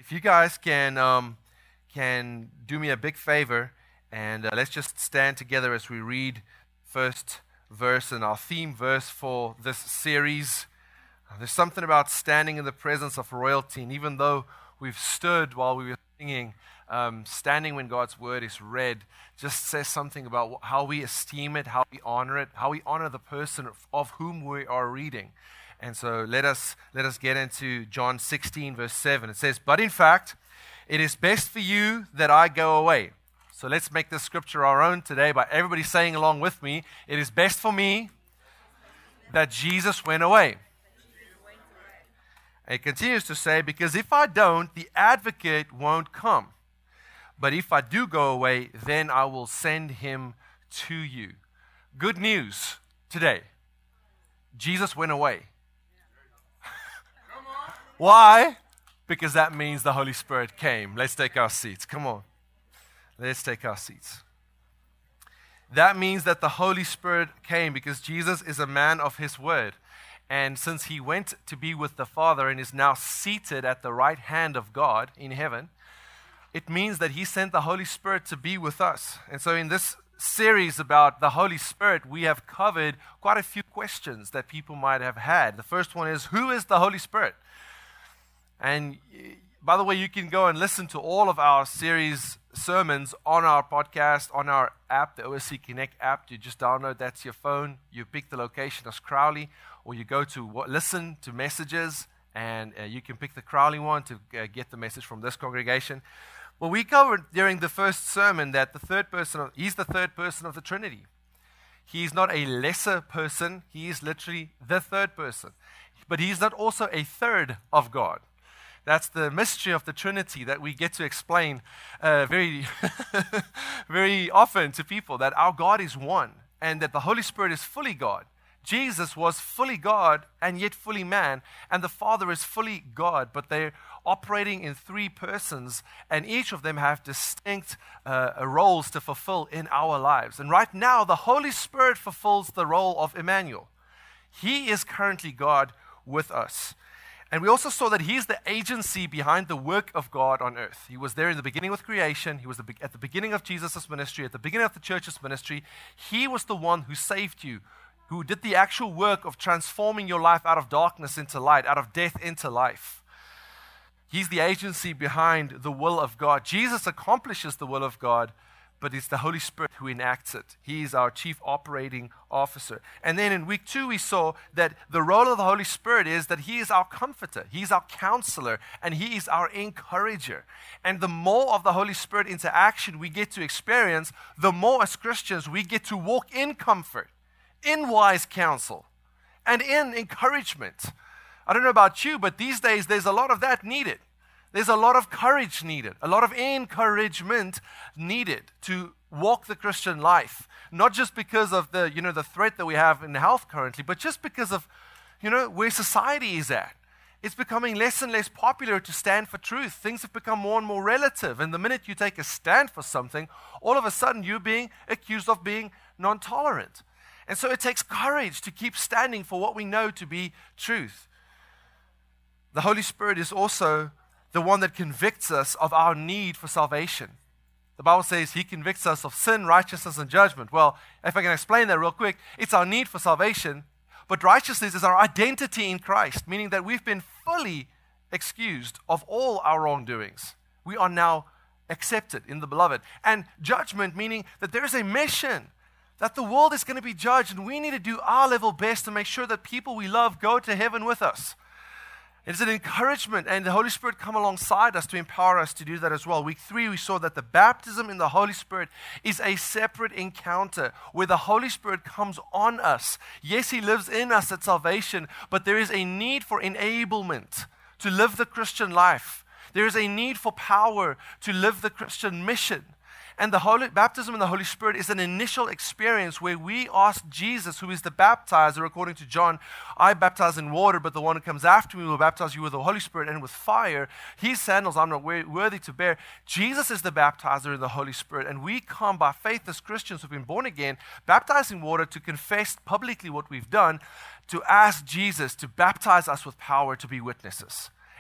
If you guys can do me a big favor, and let's just stand together as we read first verse and our theme verse for this series. There's something about standing in the presence of royalty, and even though we've stood while we were singing, standing when God's word is read just says something about how we esteem it, how we honor it, how we honor the person of whom we are reading. And so let us get into John 16, verse 7. It says, "But in fact, it is best for you that I go away." So let's make this scripture our own today by everybody saying along with me, "It is best for me that Jesus went away." And it continues to say, "Because if I don't, the advocate won't come. But if I do go away, then I will send him to you." Good news today. Jesus went away. Why? Because that means the Holy Spirit came. Let's take our seats. Come on. Let's take our seats. That means that the Holy Spirit came because Jesus is a man of his word. And since he went to be with the Father and is now seated at the right hand of God in heaven, it means that he sent the Holy Spirit to be with us. And so in this series about the Holy Spirit, we have covered quite a few questions that people might have had. The first one is, who is the Holy Spirit? And by the way, you can go and listen to all of our series sermons on our podcast, on our app, the OSC Connect app. You just download that to your phone. You pick the location as Crowley, or you go to listen to messages, and you can pick the Crowley one to get the message from this congregation. Well, we covered during the first sermon that he's the third person of the Trinity. He's not a lesser person. He is literally the third person. But he's not also a third of God. That's the mystery of the Trinity that we get to explain very, very often to people, that our God is one and that the Holy Spirit is fully God. Jesus was fully God and yet fully man, and the Father is fully God, but they're operating in three persons, and each of them have distinct roles to fulfill in our lives. And right now, the Holy Spirit fulfills the role of Emmanuel. He is currently God with us. And we also saw that he's the agency behind the work of God on earth. He was there in the beginning with creation. He was at the beginning of Jesus' ministry, at the beginning of the church's ministry. He was the one who saved you, who did the actual work of transforming your life out of darkness into light, out of death into life. He's the agency behind the will of God. Jesus accomplishes the will of God, but it's the Holy Spirit who enacts it. He is our chief operating officer. And then in week 2, we saw that the role of the Holy Spirit is that he is our comforter, he's our counselor, and he is our encourager. And the more of the Holy Spirit interaction we get to experience, the more as Christians we get to walk in comfort, in wise counsel, and in encouragement. I don't know about you, but these days there's a lot of that needed. There's a lot of courage needed, a lot of encouragement needed to walk the Christian life. Not just because of the threat that we have in health currently, but just because of, where society is at. It's becoming less and less popular to stand for truth. Things have become more and more relative. And the minute you take a stand for something, all of a sudden you're being accused of being non-tolerant. And so it takes courage to keep standing for what we know to be truth. The Holy Spirit is also the one that convicts us of our need for salvation. The Bible says he convicts us of sin, righteousness, and judgment. Well, if I can explain that real quick, it's our need for salvation, but righteousness is our identity in Christ, meaning that we've been fully excused of all our wrongdoings. We are now accepted in the beloved. And judgment, meaning that there is a mission, that the world is going to be judged, and we need to do our level best to make sure that people we love go to heaven with us. It's an encouragement, and the Holy Spirit come alongside us to empower us to do that as well. Week 3, we saw that the baptism in the Holy Spirit is a separate encounter where the Holy Spirit comes on us. Yes, he lives in us at salvation, but there is a need for enablement to live the Christian life. There is a need for power to live the Christian mission. And the baptism in the Holy Spirit is an initial experience where we ask Jesus, who is the baptizer, according to John, I baptize in water, but the one who comes after me will baptize you with the Holy Spirit and with fire. His sandals I'm not worthy to bear. Jesus is the baptizer in the Holy Spirit, and we come by faith as Christians who've been born again, baptized in water to confess publicly what we've done, to ask Jesus to baptize us with power to be witnesses.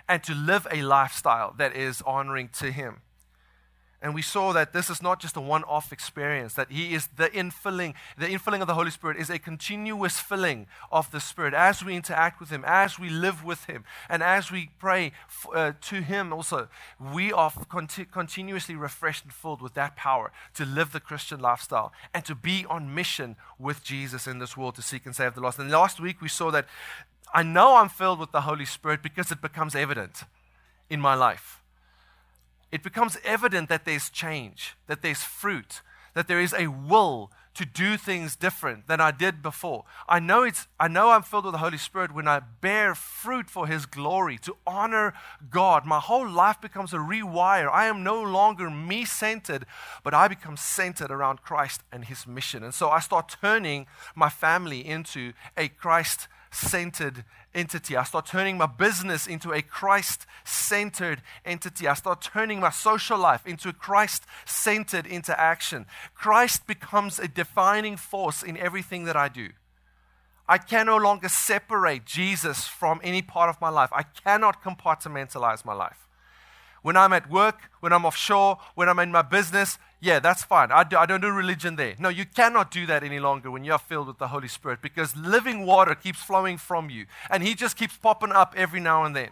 and to live a lifestyle that is honoring to Him. And we saw that this is not just a one-off experience, that He is the infilling. The infilling of the Holy Spirit is a continuous filling of the Spirit as we interact with Him, as we live with Him, and as we pray to Him also. We are continuously refreshed and filled with that power to live the Christian lifestyle and to be on mission with Jesus in this world to seek and save the lost. And last week we saw that I know I'm filled with the Holy Spirit because it becomes evident in my life. It becomes evident that there's change, that there's fruit, that there is a will to do things different than I did before. I know I'm filled with the Holy Spirit when I bear fruit for His glory, to honor God. My whole life becomes a rewire. I am no longer me-centered, but I become centered around Christ and His mission. And so I start turning my family into a Christ-centered entity. I start turning my business into a Christ-centered entity. I start turning my social life into a Christ-centered interaction. Christ becomes a defining force in everything that I do. I can no longer separate Jesus from any part of my life. I cannot compartmentalize my life. When I'm at work, when I'm offshore, when I'm in my business, yeah, that's fine. I don't do religion there. No, you cannot do that any longer when you're filled with the Holy Spirit, because living water keeps flowing from you, and He just keeps popping up every now and then.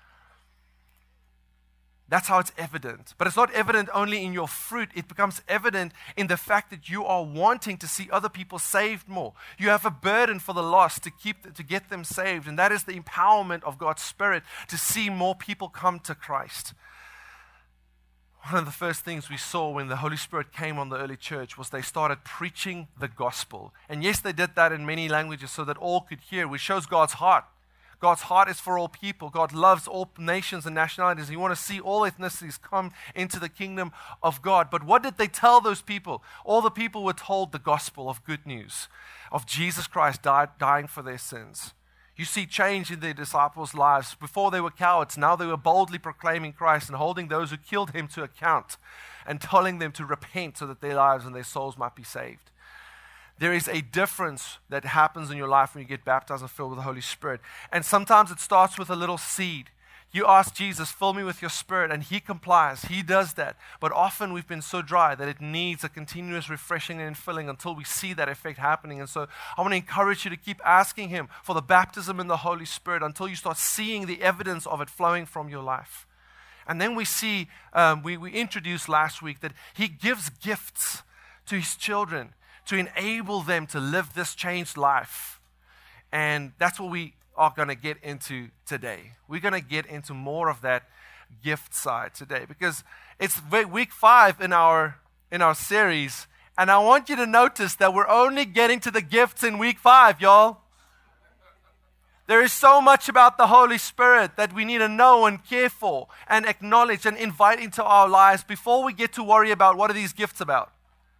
That's how it's evident. But it's not evident only in your fruit. It becomes evident in the fact that you are wanting to see other people saved more. You have a burden for the lost to get them saved, and that is the empowerment of God's Spirit to see more people come to Christ. One of the first things we saw when the Holy Spirit came on the early church was they started preaching the gospel. And yes, they did that in many languages so that all could hear, which shows God's heart. God's heart is for all people. God loves all nations and nationalities. You want to see all ethnicities come into the kingdom of God. But what did they tell those people? All the people were told the gospel of good news, of Jesus Christ dying for their sins. You see change in their disciples' lives. Before they were cowards, now they were boldly proclaiming Christ and holding those who killed Him to account and telling them to repent so that their lives and their souls might be saved. There is a difference that happens in your life when you get baptized and filled with the Holy Spirit. And sometimes it starts with a little seed. You ask Jesus, fill me with your Spirit, and He complies. He does that. But often we've been so dry that it needs a continuous refreshing and filling until we see that effect happening. And so I want to encourage you to keep asking Him for the baptism in the Holy Spirit until you start seeing the evidence of it flowing from your life. And then we see, we introduced last week that He gives gifts to His children to enable them to live this changed life. And that's what we are going to get into today. We're going to get into more of that gift side today because it's week 5 in our series, and I want you to notice that we're only getting to the gifts in week 5, y'all. There is so much about the Holy Spirit that we need to know and care for and acknowledge and invite into our lives before we get to worry about what are these gifts about.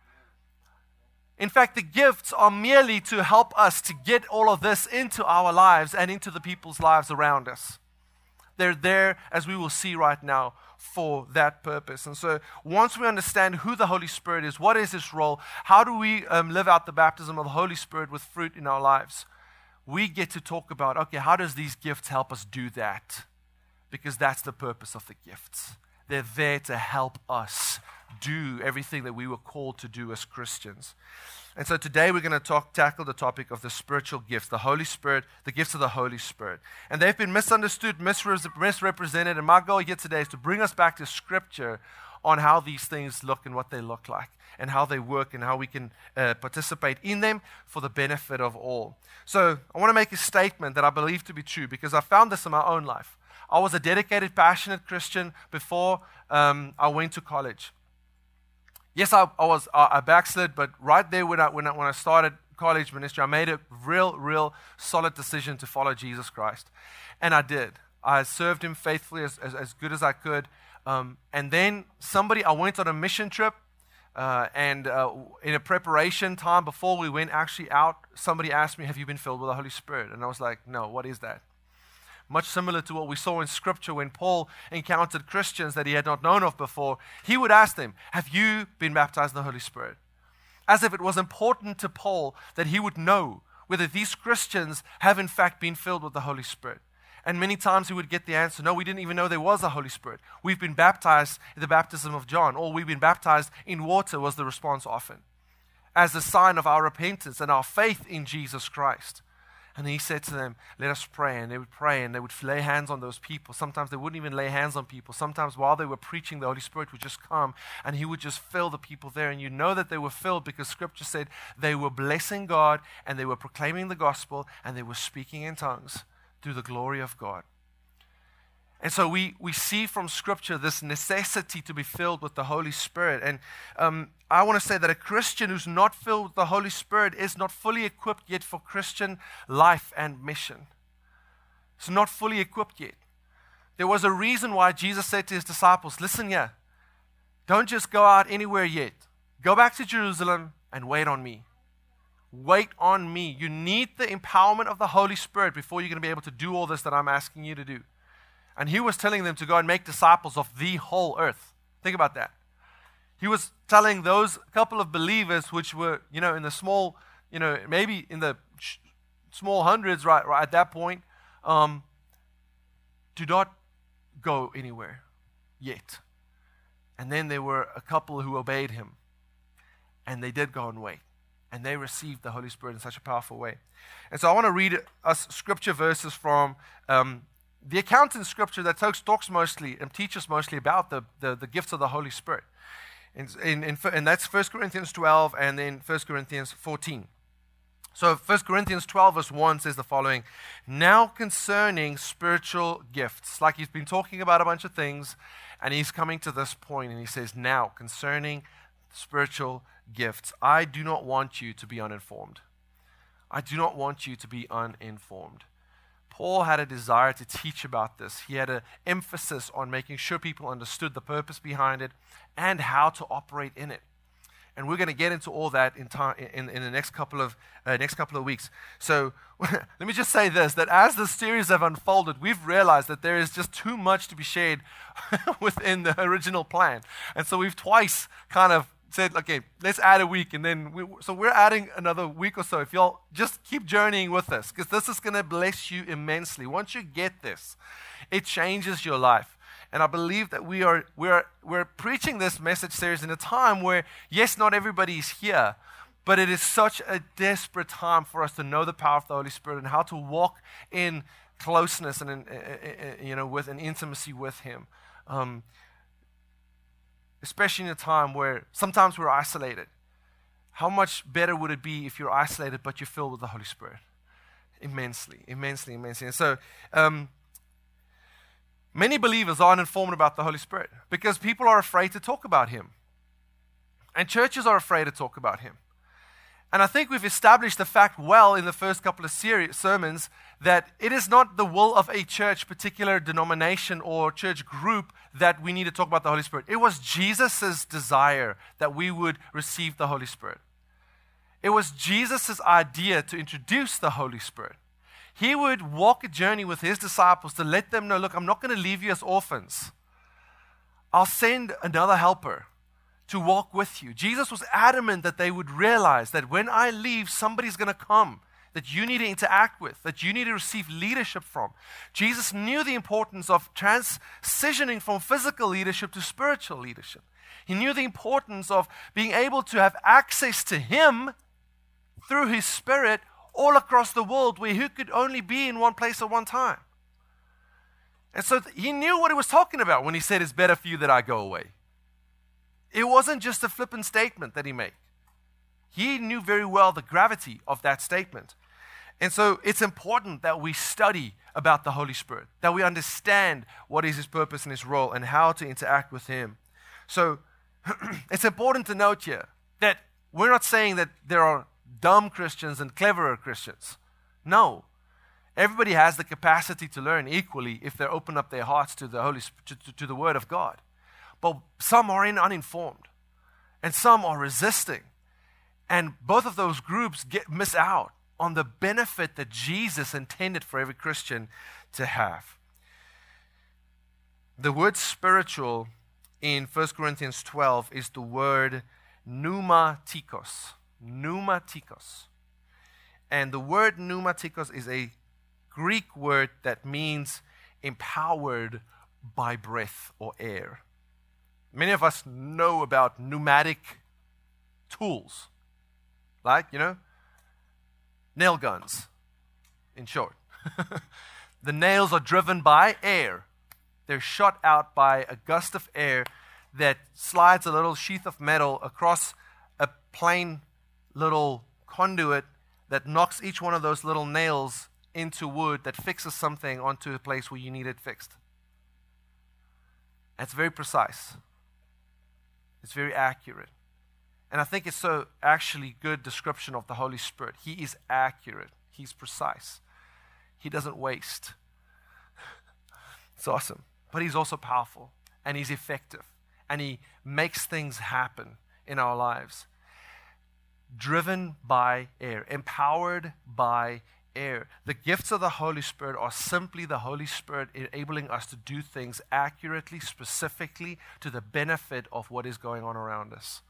In fact, the gifts are merely to help us to get all of this into our lives and into the people's lives around us. They're there, as we will see right now, for that purpose. And so once we understand who the Holy Spirit is, what is His role, how do we live out the baptism of the Holy Spirit with fruit in our lives, we get to talk about, okay, how does these gifts help us do that? Because that's the purpose of the gifts. They're there to help us do everything that we were called to do as Christians. And so today we're going to tackle the topic of the spiritual gifts, the Holy Spirit, the gifts of the Holy Spirit. And they've been misunderstood, misrepresented, and my goal here today is to bring us back to Scripture on how these things look and what they look like and how they work and how we can participate in them for the benefit of all. So I want to make a statement that I believe to be true because I found this in my own life. I was a dedicated, passionate Christian before I went to college. Yes, I backslid, but right there when I started college ministry, I made a real solid decision to follow Jesus Christ. And I did. I served Him faithfully as good as I could. And then I went on a mission trip, and in a preparation time before we went actually out, somebody asked me, have you been filled with the Holy Spirit? And I was like, no, what is that? Much similar to what we saw in Scripture when Paul encountered Christians that he had not known of before. He would ask them, have you been baptized in the Holy Spirit? As if it was important to Paul that he would know whether these Christians have in fact been filled with the Holy Spirit. And many times we would get the answer, no, we didn't even know there was a Holy Spirit. We've been baptized in the baptism of John, or we've been baptized in water, was the response often, as a sign of our repentance and our faith in Jesus Christ. And he said to them, let us pray. And they would pray and they would lay hands on those people. Sometimes they wouldn't even lay hands on people. Sometimes while they were preaching, the Holy Spirit would just come and he would just fill the people there. And you know that they were filled because Scripture said they were blessing God and they were proclaiming the gospel and they were speaking in tongues through the glory of God. And so we see from Scripture this necessity to be filled with the Holy Spirit. And I want to say that a Christian who's not filled with the Holy Spirit is not fully equipped yet for Christian life and mission. It's not fully equipped yet. There was a reason why Jesus said to his disciples, listen here, don't just go out anywhere yet. Go back to Jerusalem and wait on me. Wait on me. You need the empowerment of the Holy Spirit before you're going to be able to do all this that I'm asking you to do. And he was telling them to go and make disciples of the whole earth. Think about that. He was telling those couple of believers which were, in the small, maybe in the small hundreds right at that point, do not go anywhere yet. And then there were a couple who obeyed him. And they did go and wait. And they received the Holy Spirit in such a powerful way. And so I want to read us scripture verses from the account in Scripture that talks mostly and teaches mostly about the gifts of the Holy Spirit. And that's 1 Corinthians 12 and then 1 Corinthians 14. So 1 Corinthians 12 verse 1 says the following, now concerning spiritual gifts, like he's been talking about a bunch of things, and he's coming to this point and he says, now concerning spiritual gifts, I do not want you to be uninformed. I do not want you to be uninformed. Paul had a desire to teach about this. He had an emphasis on making sure people understood the purpose behind it and how to operate in it. And we're going to get into all that in the next couple of weeks. So let me just say this, that as the series have unfolded, we've realized that there is just too much to be shared within the original plan. And so we've twice kind of said, okay, let's add a week, and then we're adding another week or so. If y'all just keep journeying with us, because this is going to bless you immensely. Once you get this, it changes your life. And I believe that we're preaching this message series in a time where, yes, not everybody is here, but it is such a desperate time for us to know the power of the Holy Spirit and how to walk in closeness and with an intimacy with Him. Especially in a time where sometimes we're isolated. How much better would it be if you're isolated but you're filled with the Holy Spirit? Immensely, immensely, immensely. And so many believers aren't informed about the Holy Spirit because people are afraid to talk about Him. And churches are afraid to talk about Him. And I think we've established the fact well in the first couple of sermons that it is not the will of a church, particular denomination or church group that we need to talk about the Holy Spirit. It was Jesus' desire that we would receive the Holy Spirit. It was Jesus' idea to introduce the Holy Spirit. He would walk a journey with His disciples to let them know, look, I'm not going to leave you as orphans. I'll send another helper to walk with you. Jesus was adamant that they would realize that when I leave, somebody's going to come that you need to interact with, that you need to receive leadership from. Jesus knew the importance of transitioning from physical leadership to spiritual leadership. He knew the importance of being able to have access to Him through His Spirit all across the world where He could only be in one place at one time. And so He knew what He was talking about when He said, it's better for you that I go away. It wasn't just a flippant statement that He made. He knew very well the gravity of that statement. And so it's important that we study about the Holy Spirit, that we understand what is His purpose and His role and how to interact with Him. So it's important to note here that we're not saying that there are dumb Christians and cleverer Christians. No. Everybody has the capacity to learn equally if they open up their hearts to the to the Word of God. But some are uninformed, and some are resisting. And both of those groups miss out on the benefit that Jesus intended for every Christian to have. The word spiritual in 1 Corinthians 12 is the word pneumatikos. Pneumatikos. And the word pneumatikos is a Greek word that means empowered by breath or air. Many of us know about pneumatic tools, like, nail guns, in short. The nails are driven by air. They're shot out by a gust of air that slides a little sheath of metal across a plain little conduit that knocks each one of those little nails into wood that fixes something onto a place where you need it fixed. It's very precise. It's very accurate. And I think it's so actually good description of the Holy Spirit. He is accurate. He's precise. He doesn't waste. It's awesome. But he's also powerful, and he's effective, and he makes things happen in our lives. Driven by air, empowered by air. The gifts of the Holy Spirit are simply the Holy Spirit enabling us to do things accurately, specifically, to the benefit of what is going on around us.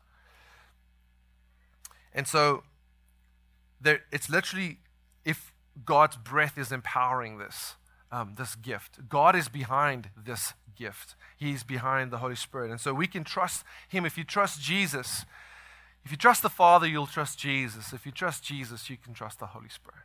And so, it's literally, if God's breath is empowering this gift, God is behind this gift. He's behind the Holy Spirit. And so we can trust him. If you trust Jesus, if you trust the Father, you'll trust Jesus. If you trust Jesus, you can trust the Holy Spirit.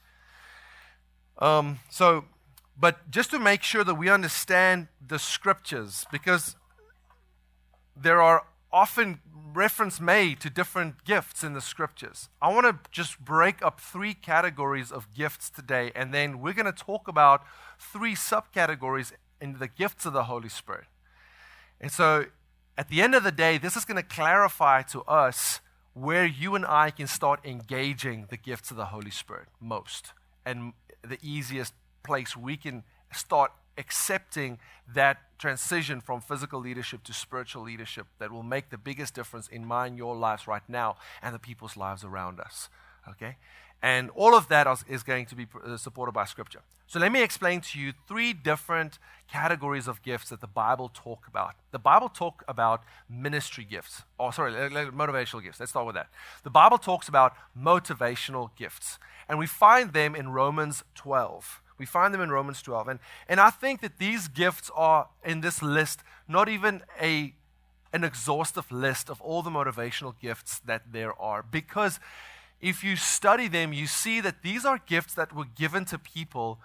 But just to make sure that we understand the scriptures, because there are often reference made to different gifts in the scriptures. I want to just break up 3 categories of gifts today, and then we're going to talk about 3 subcategories in the gifts of the Holy Spirit. And so at the end of the day, this is going to clarify to us where you and I can start engaging the gifts of the Holy Spirit most, and the easiest place we can start accepting that transition from physical leadership to spiritual leadership that will make the biggest difference in my and your lives right now and the people's lives around us. Okay? And all of that is going to be supported by Scripture. So let me explain to you 3 different categories of gifts that the Bible talk about. The Bible talk about ministry gifts. Motivational gifts. Let's start with that. The Bible talks about motivational gifts. And we find them in Romans 12. We find them in Romans 12. And I think that these gifts are in this list, not even an exhaustive list of all the motivational gifts that there are. Because if you study them, you see that these are gifts that were given to people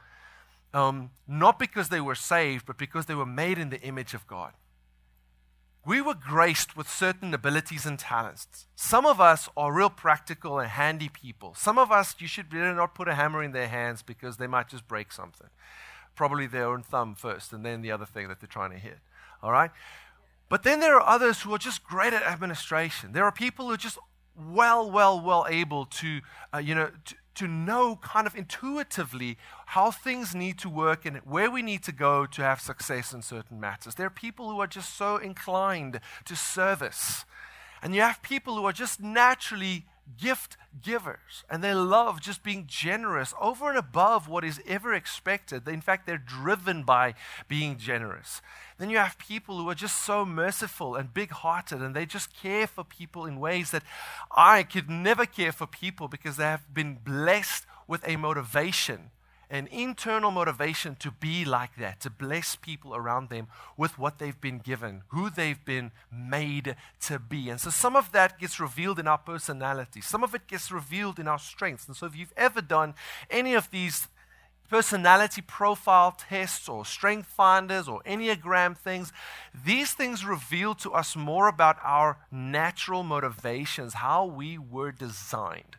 not because they were saved, but because they were made in the image of God. We were graced with certain abilities and talents. Some of us are real practical and handy people. Some of us, you should really not put a hammer in their hands because they might just break something. Probably their own thumb first, and then the other thing that they're trying to hit. All right? But then there are others who are just great at administration. There are people who are just well able to, to know kind of intuitively how things need to work and where we need to go to have success in certain matters. There are people who are just so inclined to service. And you have people who are just naturally gift givers, and they love just being generous over and above what is ever expected. In fact, they're driven by being generous. Then you have people who are just so merciful and big-hearted, and they just care for people in ways that I could never care for people because they have been blessed with a motivation, an internal motivation to be like that, to bless people around them with what they've been given, who they've been made to be. And so some of that gets revealed in our personality. Some of it gets revealed in our strengths. And so if you've ever done any of these personality profile tests or strength finders or Enneagram things, these things reveal to us more about our natural motivations, how we were designed.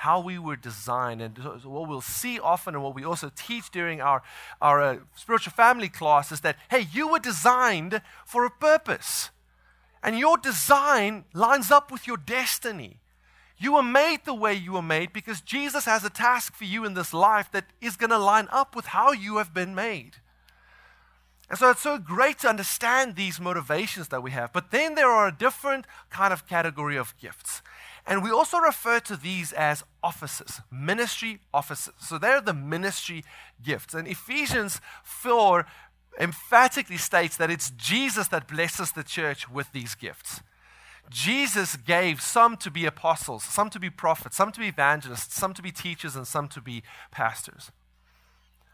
And what we'll see often, and what we also teach during our spiritual family class, is that, hey, you were designed for a purpose. And your design lines up with your destiny. You were made the way you were made because Jesus has a task for you in this life that is going to line up with how you have been made. And so it's so great to understand these motivations that we have. But then there are a different kind of category of gifts. And we also refer to these as offices, ministry offices. So they're the ministry gifts. And Ephesians 4 emphatically states that it's Jesus that blesses the church with these gifts. Jesus gave some to be apostles, some to be prophets, some to be evangelists, some to be teachers, and some to be pastors.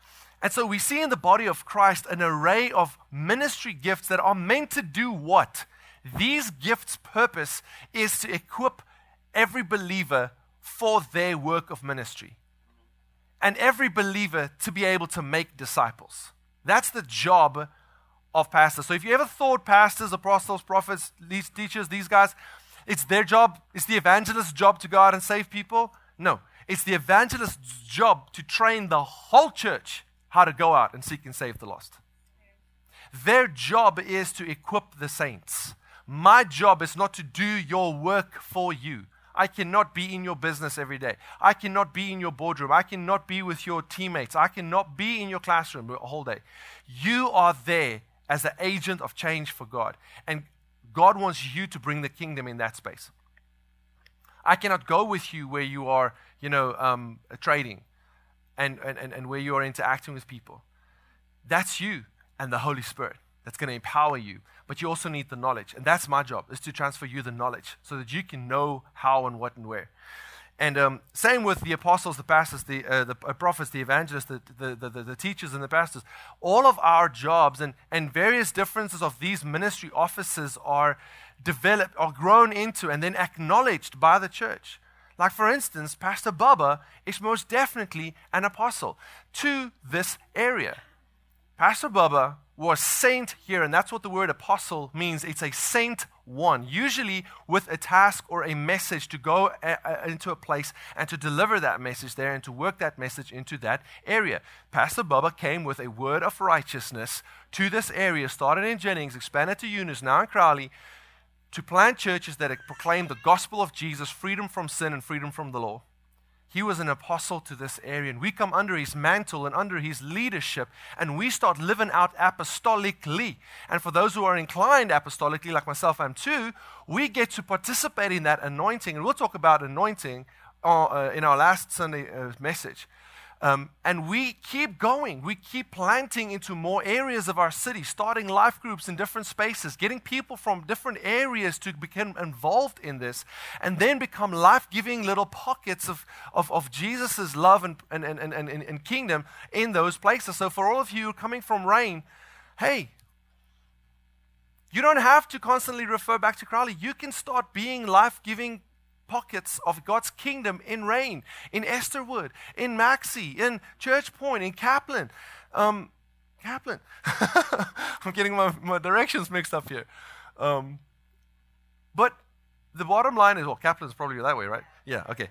And so we see in the body of Christ an array of ministry gifts that are meant to do what? These gifts' purpose is to equip every believer for their work of ministry. And every believer to be able to make disciples. That's the job of pastors. So if you ever thought pastors, apostles, prophets, these teachers, these guys, it's their job, it's the evangelist's job to go out and save people? No. It's the evangelist's job to train the whole church how to go out and seek and save the lost. Their job is to equip the saints. My job is not to do your work for you. I cannot be in your business every day. I cannot be in your boardroom. I cannot be with your teammates. I cannot be in your classroom a whole day. You are there as an agent of change for God. And God wants you to bring the kingdom in that space. I cannot go with you where you are, trading and where you are interacting with people. That's you and the Holy Spirit that's going to empower you. But you also need the knowledge. And that's my job, is to transfer you the knowledge so that you can know how and what and where. And same with the apostles, the pastors, the prophets, the evangelists, the teachers and the pastors. All of our jobs and various differences of these ministry offices are developed, are grown into, and then acknowledged by the church. Like, for instance, Pastor Bubba is most definitely an apostle to this area. Pastor Bubba was sent here, and that's what the word apostle means. It's a sent one, usually with a task or a message to go into a place and to deliver that message there and to work that message into that area. Pastor Bubba came with a word of righteousness to this area, started in Jennings, expanded to Eunice, now in Crowley, to plant churches that proclaim the gospel of Jesus, freedom from sin and freedom from the law. He was an apostle to this area, and we come under his mantle and under his leadership, and we start living out apostolically. And for those who are inclined apostolically, like myself, I'm too, we get to participate in that anointing. And we'll talk about anointing in our last Sunday message. And we keep going. We keep planting into more areas of our city, starting life groups in different spaces, getting people from different areas to become involved in this, and then become life-giving little pockets of Jesus' love and kingdom in those places. So for all of you coming from Rain, hey, you don't have to constantly refer back to Crowley. You can start being life-giving pockets of God's kingdom in Rain, in Esterwood, in Maxie, in Church Point, in Kaplan. I'm getting my directions mixed up here. But the bottom line is, well, Kaplan's probably that way, right? Yeah, okay.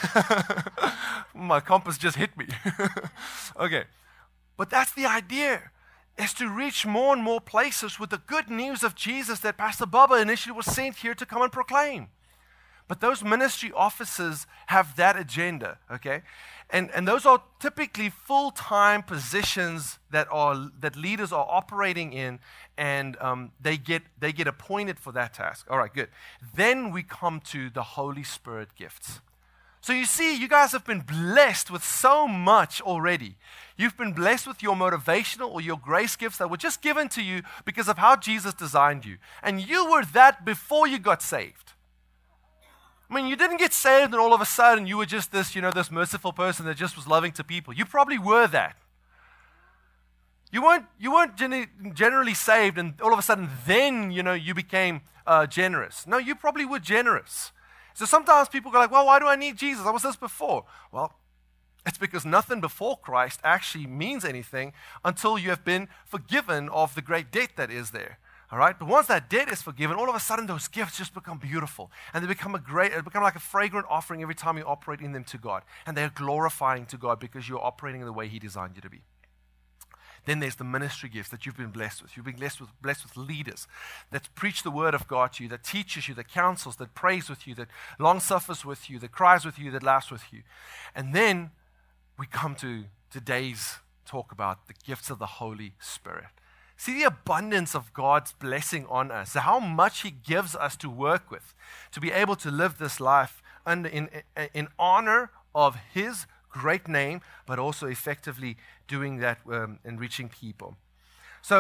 My compass just hit me. Okay. But that's the idea, is to reach more and more places with the good news of Jesus that Pastor Bubba initially was sent here to come and proclaim. But those ministry offices have that agenda, okay? And those are typically full-time positions that leaders are operating in, and they get appointed for that task. All right, good. Then we come to the Holy Spirit gifts. So you see, you guys have been blessed with so much already. You've been blessed with your motivational or your grace gifts that were just given to you because of how Jesus designed you. And you were that before you got saved. I mean, you didn't get saved and all of a sudden you were just this, this merciful person that just was loving to people. You probably were that. You weren't generally saved and all of a sudden then, you became generous. No, you probably were generous. So sometimes people go like, well, why do I need Jesus? I was this before. Well, it's because nothing before Christ actually means anything until you have been forgiven of the great debt that is there. All right, but once that debt is forgiven, all of a sudden those gifts just become beautiful, and they become like a fragrant offering every time you operate in them to God, and they're glorifying to God because you're operating in the way He designed you to be. Then there's the ministry gifts that you've been blessed with. You've been blessed with leaders that preach the word of God to you, that teaches you, that counsels, that prays with you, that long suffers with you, that cries with you, that laughs with you. And then we come to today's talk about the gifts of the Holy Spirit. See the abundance of God's blessing on us, how much He gives us to work with, to be able to live this life in honor of His great name, but also effectively doing that and reaching people. So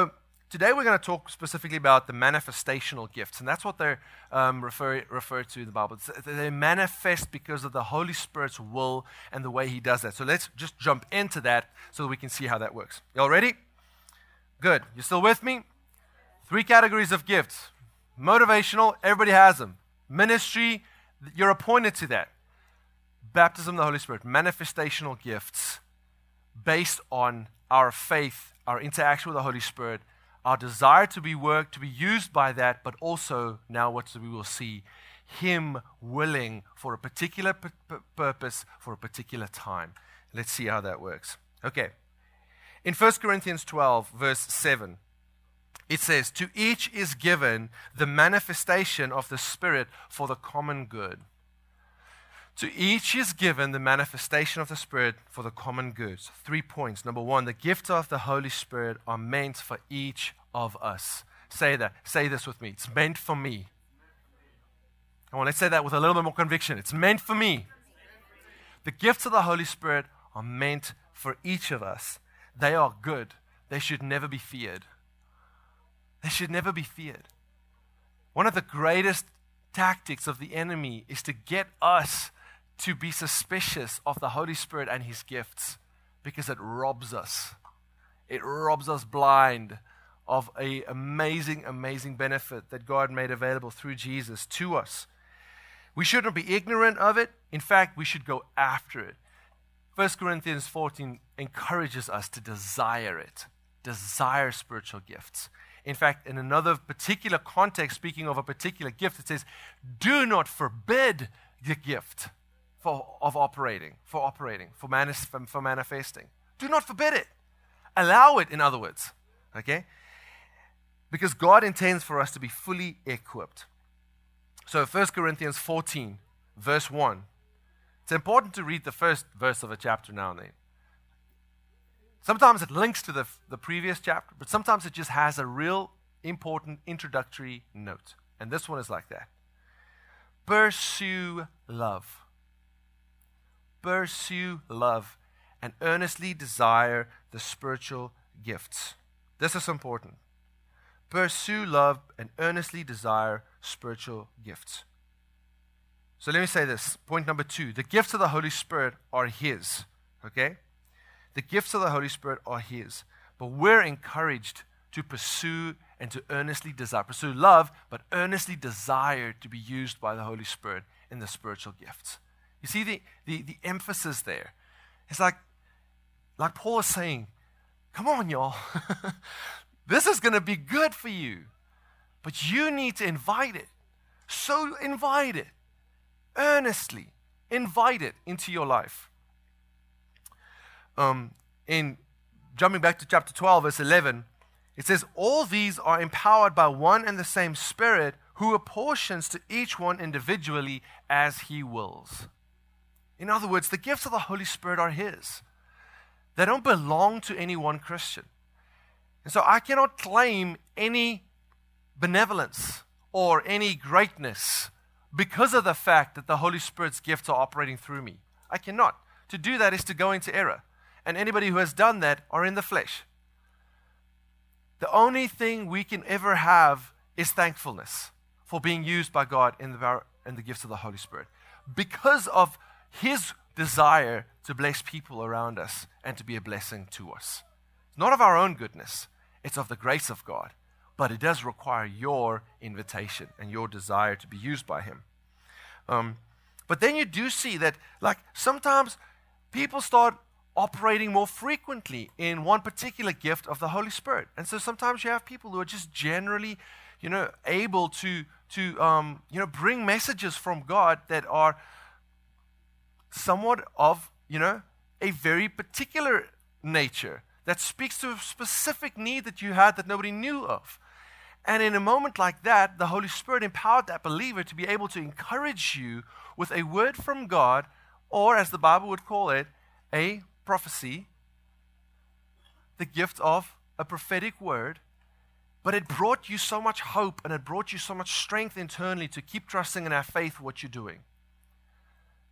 Today we're going to talk specifically about the manifestational gifts, and that's what they're referred to in the Bible. They manifest because of the Holy Spirit's will and the way He does that. So let's just jump into that so that we can see how that works. You all ready? Good. You still with me? 3 categories of gifts. Motivational, everybody has them. Ministry, you're appointed to that. Baptism of the Holy Spirit, manifestational gifts based on our faith, our interaction with the Holy Spirit, our desire to be worked, to be used by that, but also now what we will see, Him willing for a particular purpose, for a particular time. Let's see how that works. Okay. In 1 Corinthians 12, verse 7, it says, "To each is given the manifestation of the Spirit for the common good." To each is given the manifestation of the Spirit for the common good. So 3 points. Number 1, the gifts of the Holy Spirit are meant for each of us. Say that. Say this with me. It's meant for me. Come on, let's say that with a little bit more conviction. It's meant for me. The gifts of the Holy Spirit are meant for each of us. They are good. They should never be feared. They should never be feared. One of the greatest tactics of the enemy is to get us to be suspicious of the Holy Spirit and His gifts because it robs us. It robs us blind of an amazing, amazing benefit that God made available through Jesus to us. We shouldn't be ignorant of it. In fact, we should go after it. 1 Corinthians 14 encourages us to desire it, desire spiritual gifts. In fact, in another particular context, speaking of a particular gift, it says, do not forbid the gift for manifesting. Do not forbid it. Allow it, in other words. Okay? Because God intends for us to be fully equipped. So 1 Corinthians 14, verse 1. It's important to read the first verse of a chapter now and then. Sometimes it links to the previous chapter, but sometimes it just has a real important introductory note. And this one is like that. Pursue love. Pursue love and earnestly desire the spiritual gifts. This is important. Pursue love and earnestly desire spiritual gifts. So let me say this. Point number 2. The gifts of the Holy Spirit are His. Okay? The gifts of the Holy Spirit are His. But we're encouraged to pursue and to earnestly desire. Pursue love, but earnestly desire to be used by the Holy Spirit in the spiritual gifts. You see the emphasis there. It's like Paul is saying, come on, y'all. This is going to be good for you. But you need to invite it. So invite it. Earnestly invite it into your life. In jumping back to chapter 12, verse 11, it says, all these are empowered by one and the same Spirit who apportions to each one individually as He wills. In other words, the gifts of the Holy Spirit are His. They don't belong to any one Christian. And so I cannot claim any benevolence or any greatness because of the fact that the Holy Spirit's gifts are operating through me. I cannot. To do that is to go into error. And anybody who has done that are in the flesh. The only thing we can ever have is thankfulness for being used by God in the gifts of the Holy Spirit. Because of His desire to bless people around us and to be a blessing to us. It's not of our own goodness. It's of the grace of God. But it does require your invitation and your desire to be used by Him. But then you do see that, sometimes people start operating more frequently in one particular gift of the Holy Spirit. And so sometimes you have people who are just generally, able to bring messages from God that are somewhat of, a very particular nature that speaks to a specific need that you had that nobody knew of. And in a moment like that, the Holy Spirit empowered that believer to be able to encourage you with a word from God, or as the Bible would call it, a prophecy, the gift of a prophetic word. But it brought you so much hope and it brought you so much strength internally to keep trusting and have faith in what you're doing.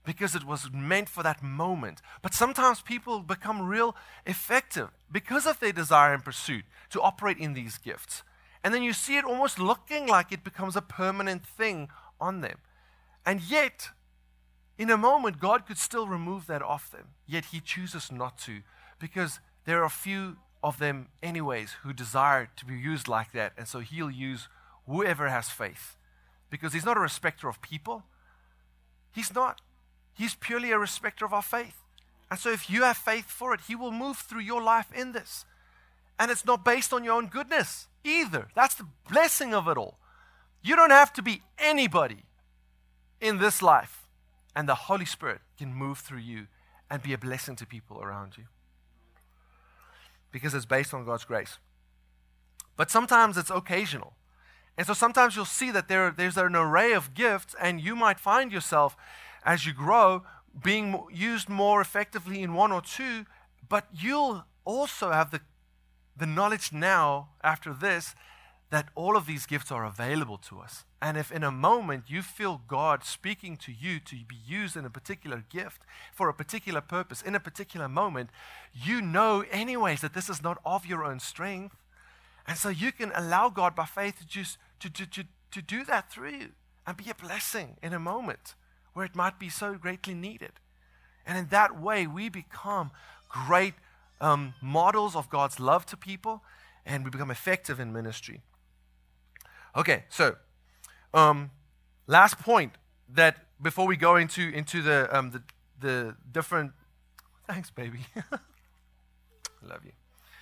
because it was meant for that moment. But sometimes people become real effective because of their desire and pursuit to operate in these gifts. And then you see it almost looking like it becomes a permanent thing on them. And yet, in a moment, God could still remove that off them. Yet He chooses not to, because there are few of them anyways who desire to be used like that. And so He'll use whoever has faith, because He's not a respecter of people. He's not. He's purely a respecter of our faith. And so if you have faith for it, He will move through your life in this. And it's not based on your own goodness either. That's the blessing of it all. You don't have to be anybody in this life, and the Holy Spirit can move through you and be a blessing to people around you, because it's based on God's grace. But sometimes it's occasional. And so sometimes you'll see that there's an array of gifts, and you might find yourself, as you grow, being used more effectively in one or two, but you'll also have the knowledge now, after this, that all of these gifts are available to us. And if in a moment you feel God speaking to you to be used in a particular gift for a particular purpose in a particular moment, you know anyways that this is not of your own strength. And so you can allow God by faith to just to do that through you and be a blessing in a moment where it might be so greatly needed. And in that way, we become great models of God's love to people, and we become effective in ministry. Okay, so last point, that before we go into the different. Thanks, baby. I love you.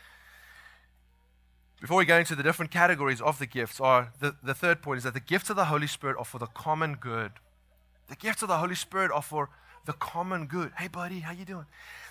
Before we go into the different categories of the gifts, the third point is that the gifts of the Holy Spirit are for the common good. The gifts of the Holy Spirit are for the common good. Hey, buddy, how you doing?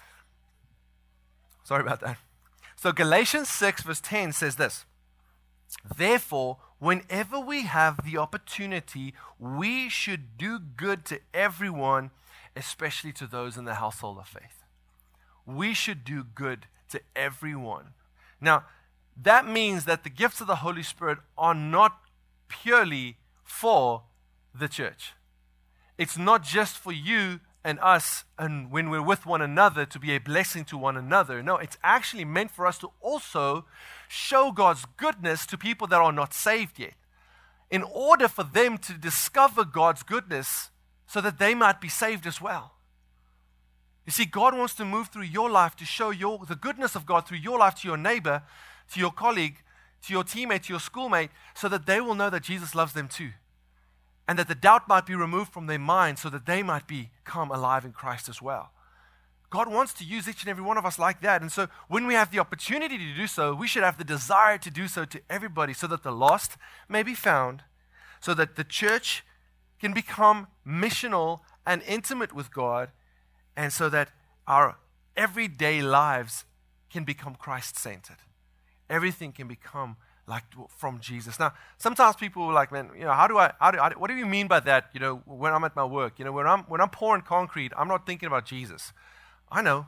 Sorry about that. So Galatians 6 verse 10 says this: "Therefore, whenever we have the opportunity, we should do good to everyone, especially to those in the household of faith." We should do good to everyone. Now, that means that the gifts of the Holy Spirit are not purely for the church. It's not just for you and us, and when we're with one another, to be a blessing to one another. No, it's actually meant for us to also show God's goodness to people that are not saved yet, in order for them to discover God's goodness so that they might be saved as well. You see, God wants to move through your life to show the goodness of God through your life to your neighbor, to your colleague, to your teammate, to your schoolmate, so that they will know that Jesus loves them too. And that the doubt might be removed from their mind so that they might become alive in Christ as well. God wants to use each and every one of us like that. And so when we have the opportunity to do so, we should have the desire to do so to everybody, so that the lost may be found, so that the church can become missional and intimate with God, and so that our everyday lives can become Christ-centered. Everything can become like from Jesus. Now, sometimes people are like, man, what do you mean by that? When I'm at my work, when I'm pouring concrete, I'm not thinking about Jesus. I know.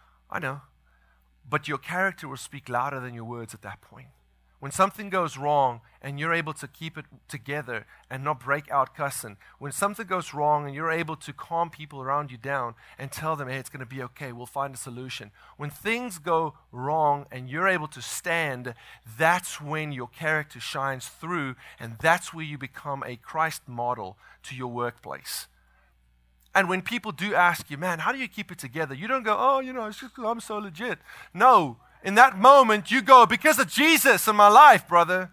But your character will speak louder than your words at that point. When something goes wrong and you're able to keep it together and not break out cussing, when something goes wrong and you're able to calm people around you down and tell them, hey, it's going to be okay, we'll find a solution. When things go wrong and you're able to stand, that's when your character shines through, and that's where you become a Christ model to your workplace. And when people do ask you, man, how do you keep it together? You don't go, it's just because I'm so legit. No. In that moment, you go, because of Jesus in my life, brother.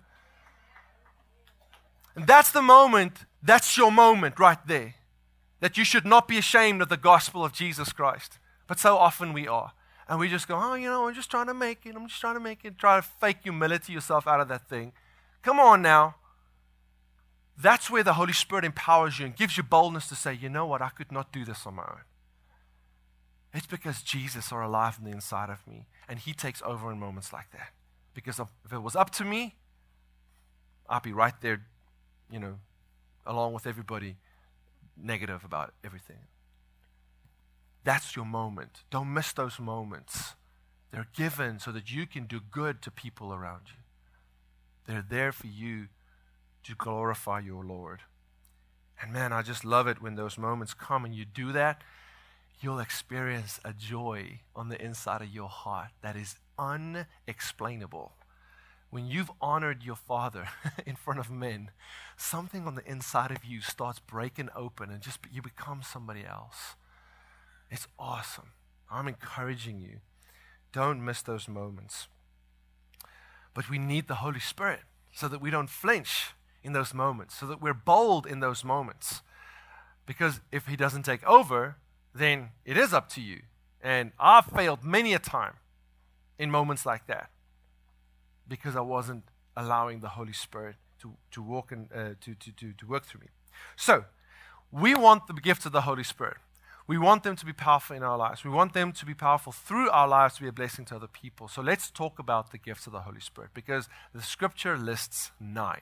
And that's the moment, that's your moment right there. That you should not be ashamed of the gospel of Jesus Christ. But so often we are. And we just go, I'm just trying to make it. Try to fake humility yourself out of that thing. Come on now. That's where the Holy Spirit empowers you and gives you boldness to say, you know what, I could not do this on my own. It's because Jesus are alive on the inside of me, and He takes over in moments like that. Because if it was up to me, I'd be right there, along with everybody negative about everything. That's your moment. Don't miss those moments. They're given so that you can do good to people around you. They're there for you to glorify your Lord. And man, I just love it when those moments come and you do that. You'll experience a joy on the inside of your heart that is unexplainable. When you've honored your Father in front of men, something on the inside of you starts breaking open and just you become somebody else. It's awesome. I'm encouraging you. Don't miss those moments. But we need the Holy Spirit so that we don't flinch in those moments, so that we're bold in those moments. Because if He doesn't take over, then it is up to you. And I've failed many a time in moments like that because I wasn't allowing the Holy Spirit to walk and to work through me. So, we want the gifts of the Holy Spirit. We want them to be powerful in our lives. We want them to be powerful through our lives to be a blessing to other people. So let's talk about the gifts of the Holy Spirit, because the Scripture lists 9.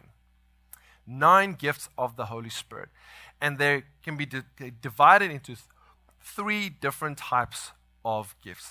9 gifts of the Holy Spirit. And they can be divided into 3 different types of gifts.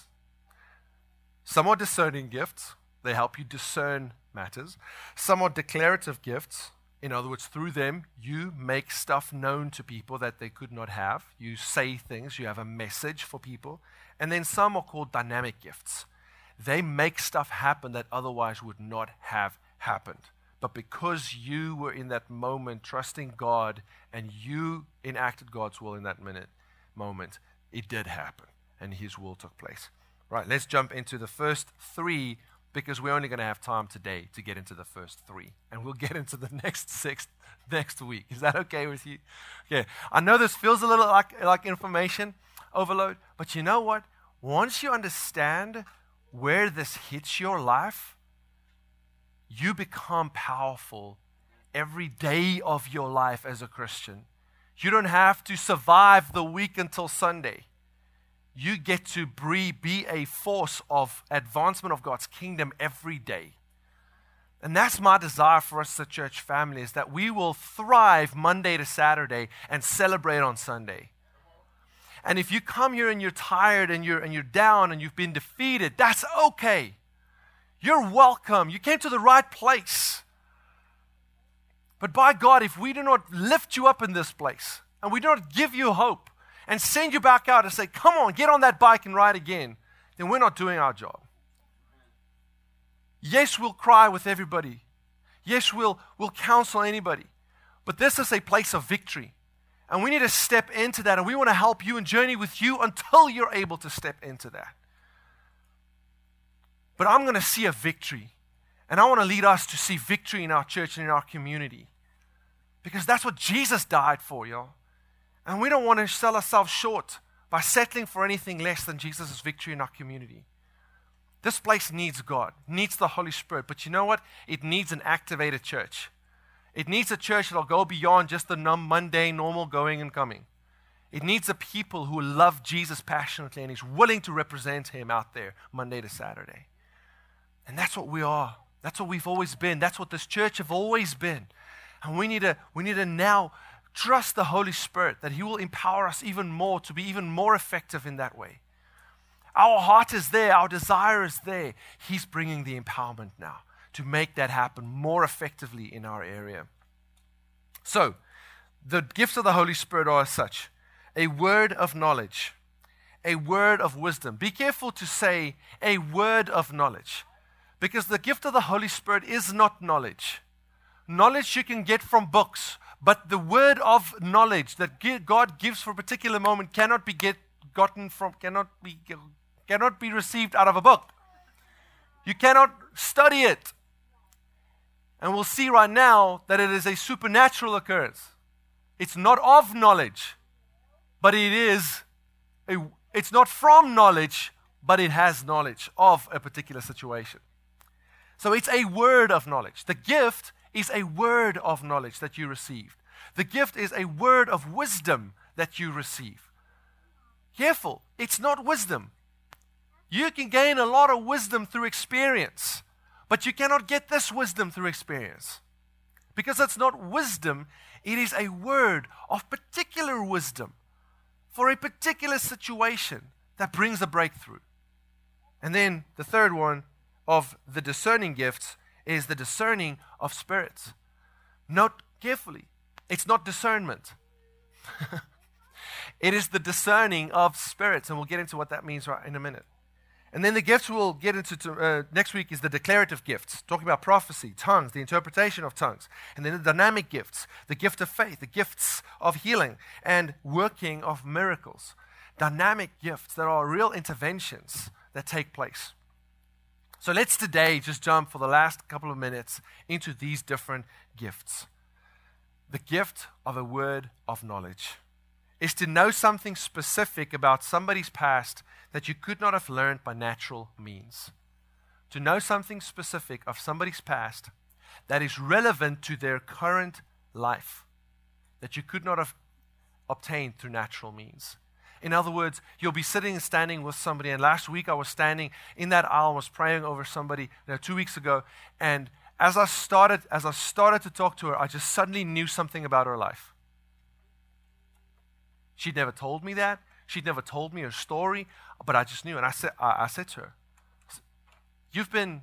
Some are discerning gifts. They help you discern matters. Some are declarative gifts. In other words, through them, you make stuff known to people that they could not have. You say things. You have a message for people. And then some are called dynamic gifts. They make stuff happen that otherwise would not have happened. But because you were in that moment trusting God and you enacted God's will in that moment, it did happen and His will took place. Right, let's jump into the first 3, because we're only going to have time today to get into the first 3. And we'll get into the next 6 next week. Is that okay with you? Okay, I know this feels a little like information overload, but you know what? Once you understand where this hits your life, you become powerful every day of your life as a Christian. You don't have to survive the week until Sunday. You get to be a force of advancement of God's kingdom every day. And that's my desire for us as a church family, is that we will thrive Monday to Saturday and celebrate on Sunday. And if you come here and you're tired and you're down and you've been defeated, that's okay. You're welcome. You came to the right place. But by God, if we do not lift you up in this place and we do not give you hope and send you back out and say, come on, get on that bike and ride again, then we're not doing our job. Yes, we'll cry with everybody. Yes, we'll counsel anybody. But this is a place of victory. And we need to step into that. And we want to help you and journey with you until you're able to step into that. But I'm going to see a victory. And I want to lead us to see victory in our church and in our community. Because that's what Jesus died for, y'all. And we don't want to sell ourselves short by settling for anything less than Jesus' victory in our community. This place needs God, needs the Holy Spirit. But you know what? It needs an activated church. It needs a church that will go beyond just the mundane, normal going and coming. It needs a people who love Jesus passionately and is willing to represent Him out there Monday to Saturday. And that's what we are. That's what we've always been. That's what this church have always been. And we need to now trust the Holy Spirit that He will empower us even more to be even more effective in that way. Our heart is there. Our desire is there. He's bringing the empowerment now to make that happen more effectively in our area. So, the gifts of the Holy Spirit are as such: a word of knowledge, a word of wisdom. Be careful to say a word of knowledge, because the gift of the Holy Spirit is not knowledge. Knowledge you can get from books, but the word of knowledge that God gives for a particular moment cannot be received out of a book. You cannot study it. And we'll see right now that it is a supernatural occurrence. It's not of knowledge, but it's not from knowledge, but it has knowledge of a particular situation. So it's a word of knowledge. The gift is a word of knowledge that you received. The gift is a word of wisdom that you receive. Careful, it's not wisdom. You can gain a lot of wisdom through experience, but you cannot get this wisdom through experience. Because it's not wisdom, it is a word of particular wisdom for a particular situation that brings a breakthrough. And then the third one of the discerning gifts is the discerning of spirits. Note carefully, it's not discernment. It is the discerning of spirits, and we'll get into what that means right in a minute. And then the gifts we'll get into next week is the declarative gifts, talking about prophecy, tongues, the interpretation of tongues. And then the dynamic gifts, the gift of faith, the gifts of healing, and working of miracles. Dynamic gifts that are real interventions that take place. So let's today just jump for the last couple of minutes into these different gifts. The gift of a word of knowledge is to know something specific about somebody's past that you could not have learned by natural means. To know something specific of somebody's past that is relevant to their current life that you could not have obtained through natural means. In other words, you'll be sitting and standing with somebody, and last week I was standing in that aisle, was praying over somebody, 2 weeks ago, and as I started to talk to her, I just suddenly knew something about her life. She'd never told me that. She'd never told me her story, but I just knew. And I said to her, "You've been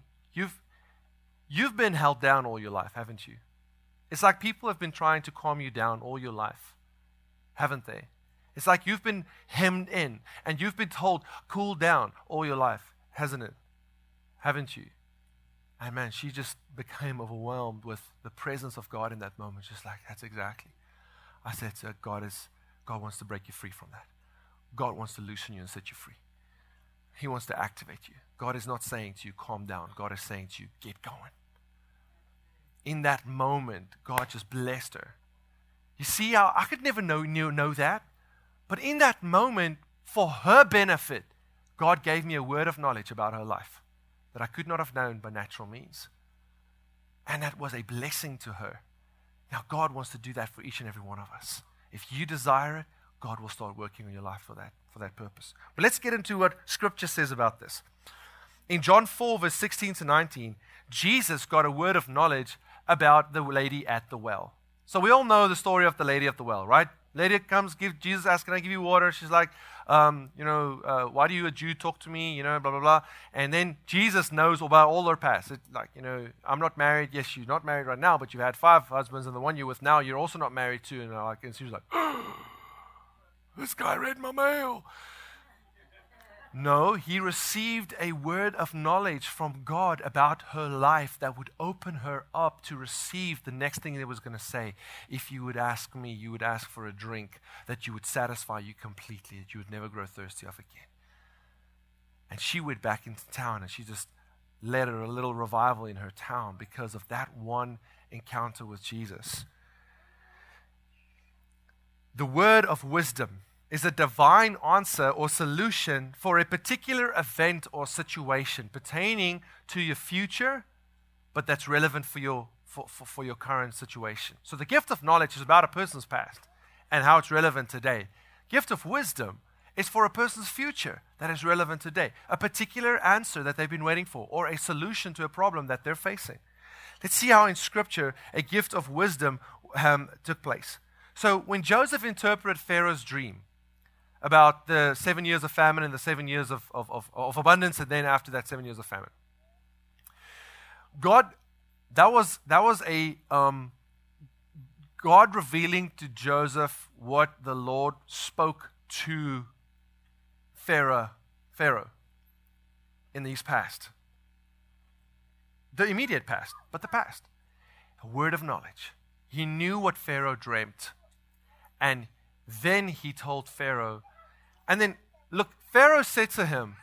held down all your life, haven't you? It's like people have been trying to calm you down all your life, haven't they? It's like you've been hemmed in and you've been told, cool down all your life, hasn't it? Haven't you?" And man, she just became overwhelmed with the presence of God in that moment. Just like, that's exactly. I said to her, God wants to break you free from that. God wants to loosen you and set you free. He wants to activate you. God is not saying to you, calm down. God is saying to you, get going. In that moment, God just blessed her. You see how I could never know that? But in that moment, for her benefit, God gave me a word of knowledge about her life that I could not have known by natural means. And that was a blessing to her. Now, God wants to do that for each and every one of us. If you desire it, God will start working on your life for that purpose. But let's get into what Scripture says about this. In John 4, verse 16 to 19, Jesus got a word of knowledge about the lady at the well. So we all know the story of the lady at the well, right? Lady comes, Jesus asks, can I give you water? She's like, why do you, a Jew, talk to me? Blah, blah, blah. And then Jesus knows about all her past. It's like, I'm not married. Yes, you're not married right now, but you've had 5 husbands, and the one you're with now, you're also not married to. And she's like, this guy read my mail. No, he received a word of knowledge from God about her life that would open her up to receive the next thing he was going to say. If you would ask me, you would ask for a drink that you would satisfy you completely, that you would never grow thirsty of again. And she went back into town, and she just led her a little revival in her town because of that one encounter with Jesus. The word of wisdom is a divine answer or solution for a particular event or situation pertaining to your future, but that's relevant for your current situation. So the gift of knowledge is about a person's past and how it's relevant today. Gift of wisdom is for a person's future that is relevant today, a particular answer that they've been waiting for, or a solution to a problem that they're facing. Let's see how in Scripture a gift of wisdom took place. So when Joseph interpreted Pharaoh's dream about the 7 years of famine and the 7 years of abundance, and then after that 7 years of famine, God revealing to Joseph what the Lord spoke to Pharaoh in his past. The immediate past, but the past. A word of knowledge. He knew what Pharaoh dreamt. And then he told Pharaoh. And then, look, Pharaoh said to him,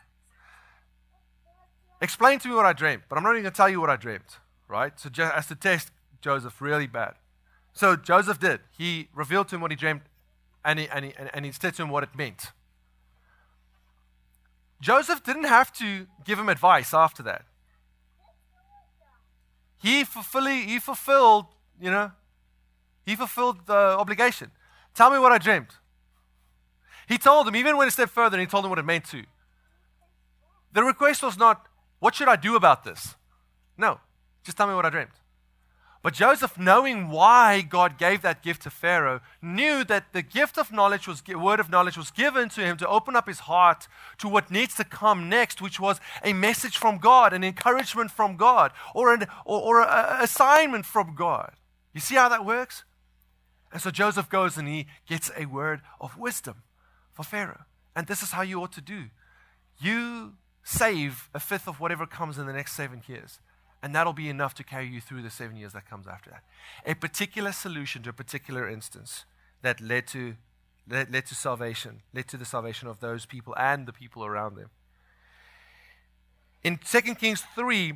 explain to me what I dreamt, but I'm not even going to tell you what I dreamt, right? So as to test Joseph really bad. So Joseph did. He revealed to him what he dreamt, and he said to him what it meant. Joseph didn't have to give him advice after that. He fulfilled the obligation. Tell me what I dreamed. He told him, even went a step further, and he told him what it meant to. The request was not, what should I do about this? No, just tell me what I dreamed. But Joseph, knowing why God gave that gift to Pharaoh, knew that the gift of knowledge word of knowledge was given to him to open up his heart to what needs to come next, which was a message from God, an encouragement from God, or an assignment from God. You see how that works? And so Joseph goes and he gets a word of wisdom for Pharaoh. And this is how you ought to do. You save a fifth of whatever comes in the next 7 years. And that'll be enough to carry you through the 7 years that comes after that. A particular solution to a particular instance that led to salvation, led to the salvation of those people and the people around them. In 2 Kings 3,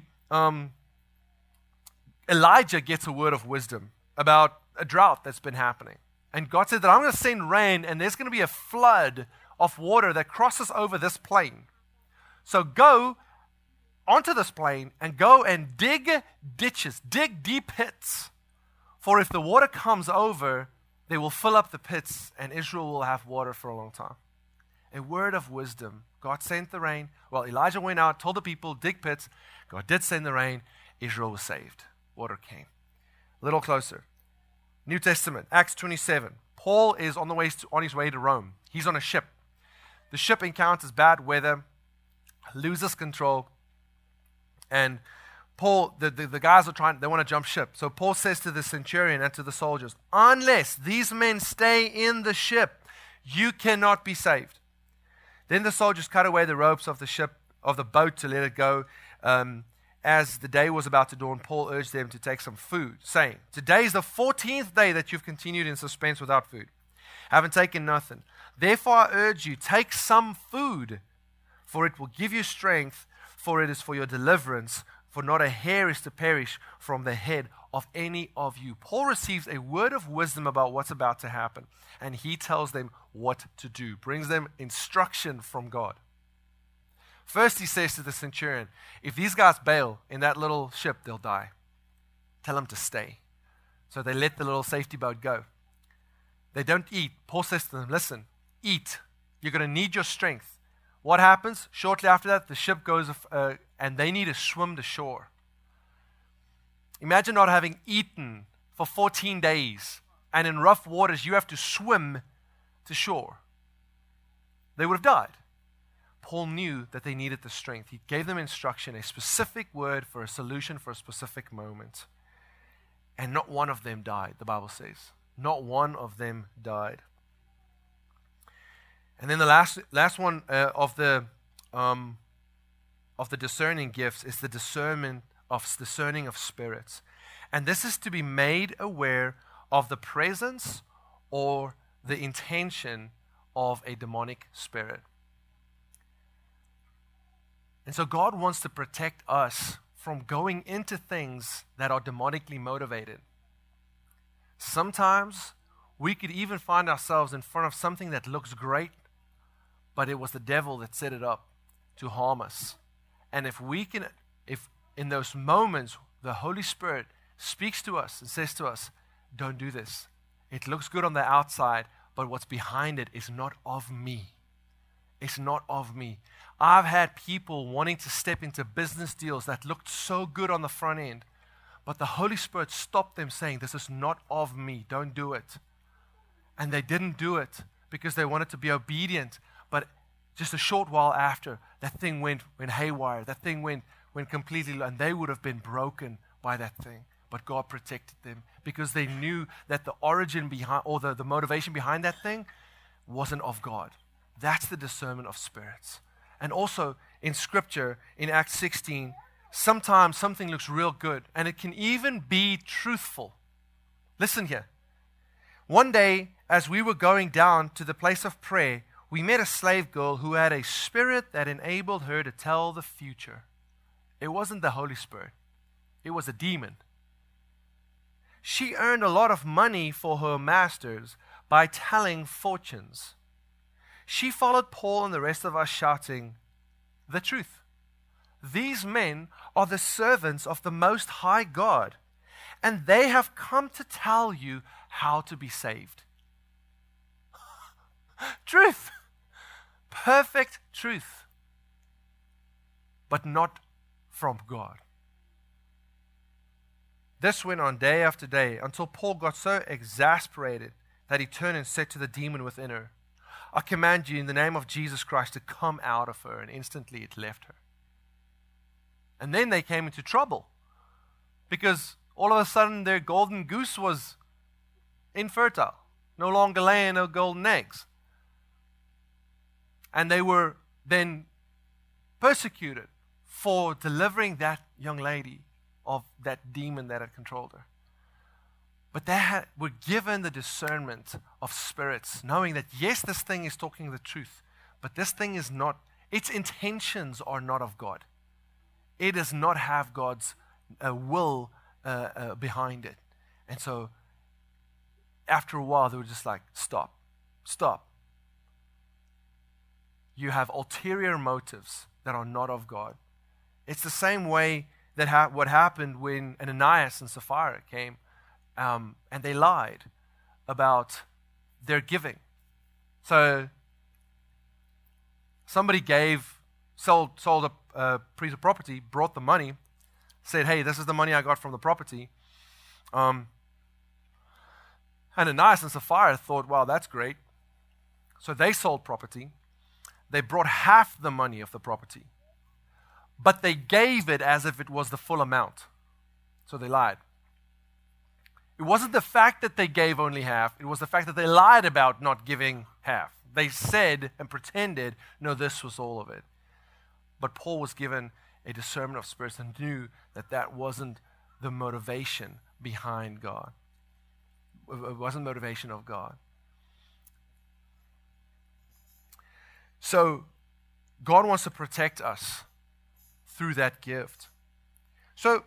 Elijah gets a word of wisdom about a drought that's been happening. And God said that I'm going to send rain and there's going to be a flood of water that crosses over this plain. So go onto this plain and go and dig ditches, dig deep pits. For if the water comes over, they will fill up the pits and Israel will have water for a long time. A word of wisdom. God sent the rain. Well, Elijah went out, told the people, dig pits. God did send the rain. Israel was saved. Water came. A little closer. New Testament, Acts 27. Paul is on his way to Rome. He's on a ship. The ship encounters bad weather, loses control, and Paul, the guys they want to jump ship. So Paul says to the centurion and to the soldiers, unless these men stay in the ship, you cannot be saved. Then the soldiers cut away the ropes of the boat to let it go. As the day was about to dawn, Paul urged them to take some food, saying, today is the 14th day that you've continued in suspense without food. Haven't taken nothing. Therefore I urge you, take some food, for it will give you strength, for it is for your deliverance, for not a hair is to perish from the head of any of you. Paul receives a word of wisdom about what's about to happen, and he tells them what to do, brings them instruction from God. First, he says to the centurion, if these guys bail in that little ship, they'll die. Tell them to stay. So they let the little safety boat go. They don't eat. Paul says to them, listen, eat. You're going to need your strength. What happens? Shortly after that, the ship goes and they need to swim to shore. Imagine not having eaten for 14 days and in rough waters you have to swim to shore. They would have died. Paul knew that they needed the strength. He gave them instruction, a specific word for a solution for a specific moment. And not one of them died, the Bible says. Not one of them died. And then the last one of the discerning gifts is the discerning of spirits. And this is to be made aware of the presence or the intention of a demonic spirit. And so God wants to protect us from going into things that are demonically motivated. Sometimes we could even find ourselves in front of something that looks great, but it was the devil that set it up to harm us. And if in those moments the Holy Spirit speaks to us and says to us, don't do this. It looks good on the outside, but what's behind it is not of me. It's not of me. I've had people wanting to step into business deals that looked so good on the front end, but the Holy Spirit stopped them saying, this is not of me, don't do it. And they didn't do it because they wanted to be obedient, but just a short while after, that thing went haywire, that thing went completely, and they would have been broken by that thing. But God protected them because they knew that the origin behind, or the motivation behind that thing wasn't of God. That's the discernment of spirits. And also in Scripture, in Acts 16, sometimes something looks real good, and it can even be truthful. Listen here. One day, as we were going down to the place of prayer, we met a slave girl who had a spirit that enabled her to tell the future. It wasn't the Holy Spirit. It was a demon. She earned a lot of money for her masters by telling fortunes. She followed Paul and the rest of us shouting, the truth. These men are the servants of the Most High God, and they have come to tell you how to be saved. Truth. Perfect truth. But not from God. This went on day after day until Paul got so exasperated that he turned and said to the demon within her, I command you in the name of Jesus Christ to come out of her. And instantly it left her. And then they came into trouble because all of a sudden their golden goose was infertile, no longer laying no golden eggs. And they were then persecuted for delivering that young lady of that demon that had controlled her. But they were given the discernment of spirits, knowing that yes, this thing is talking the truth, but this thing is not, its intentions are not of God. It does not have God's will behind it. And so after a while, they were just like, stop. You have ulterior motives that are not of God. It's the same way that what happened when Ananias and Sapphira came and they lied about their giving. So somebody sold a piece of property, brought the money, said, hey, this is the money I got from the property. Ananias and Sapphira thought, wow, that's great. So they sold property. They brought half the money of the property, but they gave it as if it was the full amount. So they lied. It wasn't the fact that they gave only half. It was the fact that they lied about not giving half. They said and pretended, no, this was all of it. But Paul was given a discernment of spirits and knew that that wasn't the motivation behind God. It wasn't motivation of God. So God wants to protect us through that gift. So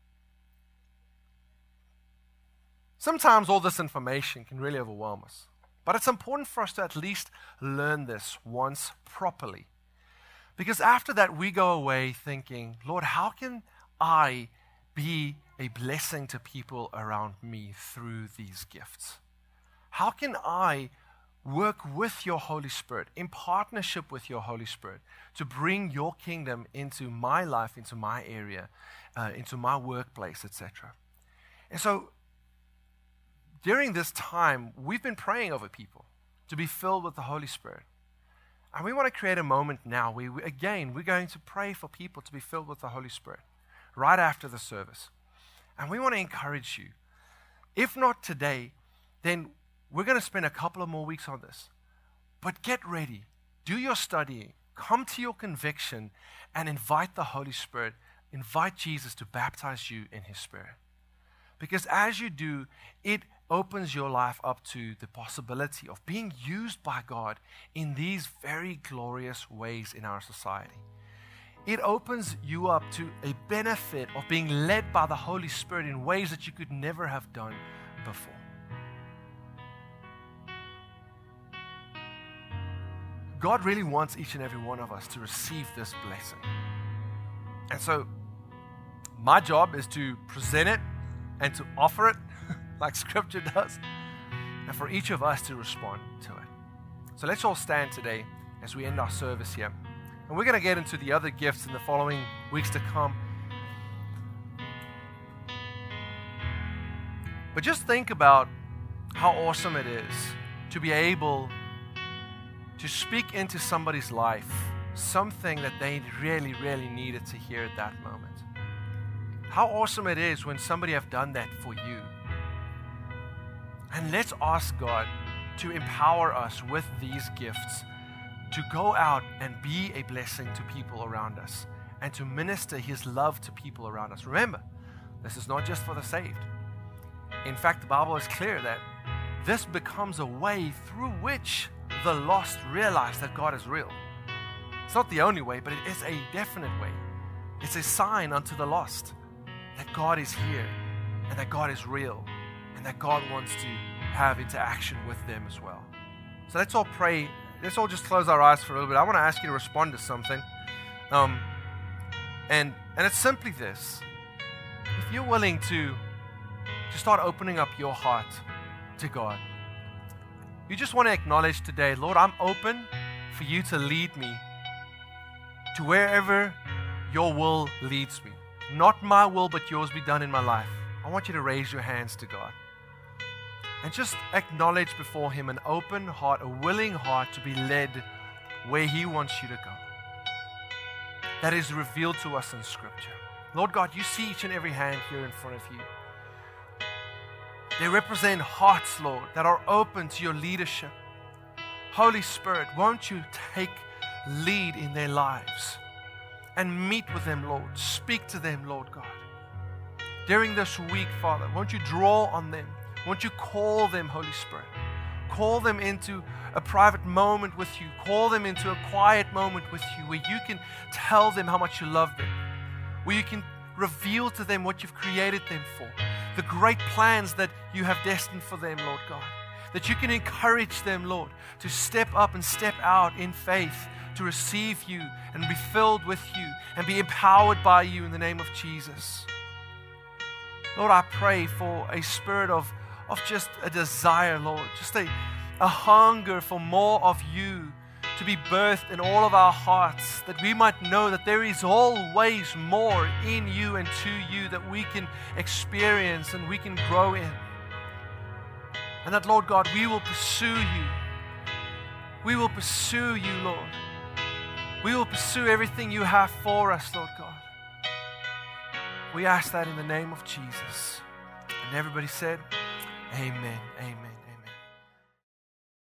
sometimes all this information can really overwhelm us. But it's important for us to at least learn this once properly. Because after that, we go away thinking, Lord, how can I be a blessing to people around me through these gifts? How can I work with your Holy Spirit, in partnership with your Holy Spirit, to bring your kingdom into my life, into my area, into my workplace, etc.? And so, during this time, we've been praying over people to be filled with the Holy Spirit. And we want to create a moment now where, we're going to pray for people to be filled with the Holy Spirit right after the service. And we want to encourage you. If not today, then we're going to spend a couple of more weeks on this. But get ready. Do your studying. Come to your conviction and invite the Holy Spirit. Invite Jesus to baptize you in His Spirit. Because as you do, it opens your life up to the possibility of being used by God in these very glorious ways in our society. It opens you up to a benefit of being led by the Holy Spirit in ways that you could never have done before. God really wants each and every one of us to receive this blessing. And so, my job is to present it and to offer it like Scripture does, and for each of us to respond to it. So let's all stand today as we end our service here. And we're going to get into the other gifts in the following weeks to come. But just think about how awesome it is to be able to speak into somebody's life something that they really, really needed to hear at that moment. How awesome it is when somebody have done that for you. And let's ask God to empower us with these gifts to go out and be a blessing to people around us and to minister His love to people around us. Remember, this is not just for the saved. In fact, the Bible is clear that this becomes a way through which the lost realize that God is real. It's not the only way, but it is a definite way. It's a sign unto the lost that God is here and that God is real and that God wants to have interaction with them as well. So let's all pray. Let's all just close our eyes for a little bit. I want to ask you to respond to something. And it's simply this. If you're willing to start opening up your heart to God, you just want to acknowledge today, Lord, I'm open for you to lead me to wherever your will leads me. Not my will, but yours be done in my life. I want you to raise your hands to God. And just acknowledge before Him an open heart, a willing heart to be led where He wants you to go. That is revealed to us in Scripture. Lord God, you see each and every hand here in front of you. They represent hearts, Lord, that are open to your leadership. Holy Spirit, won't you take lead in their lives and meet with them, Lord. Speak to them, Lord God. During this week, Father, won't you draw on them? Won't you call them, Holy Spirit? Call them into a private moment with you. Call them into a quiet moment with you where you can tell them how much you love them, where you can reveal to them what you've created them for, the great plans that you have destined for them, Lord God. That you can encourage them, Lord, to step up and step out in faith, to receive you and be filled with you and be empowered by you in the name of Jesus. Lord, I pray for a spirit of just a desire, Lord, just a hunger for more of you to be birthed in all of our hearts, that we might know that there is always more in you and to you that we can experience and we can grow in. And that, Lord God, we will pursue you. We will pursue you, Lord. We will pursue everything you have for us, Lord God. We ask that in the name of Jesus. And everybody said, amen, amen.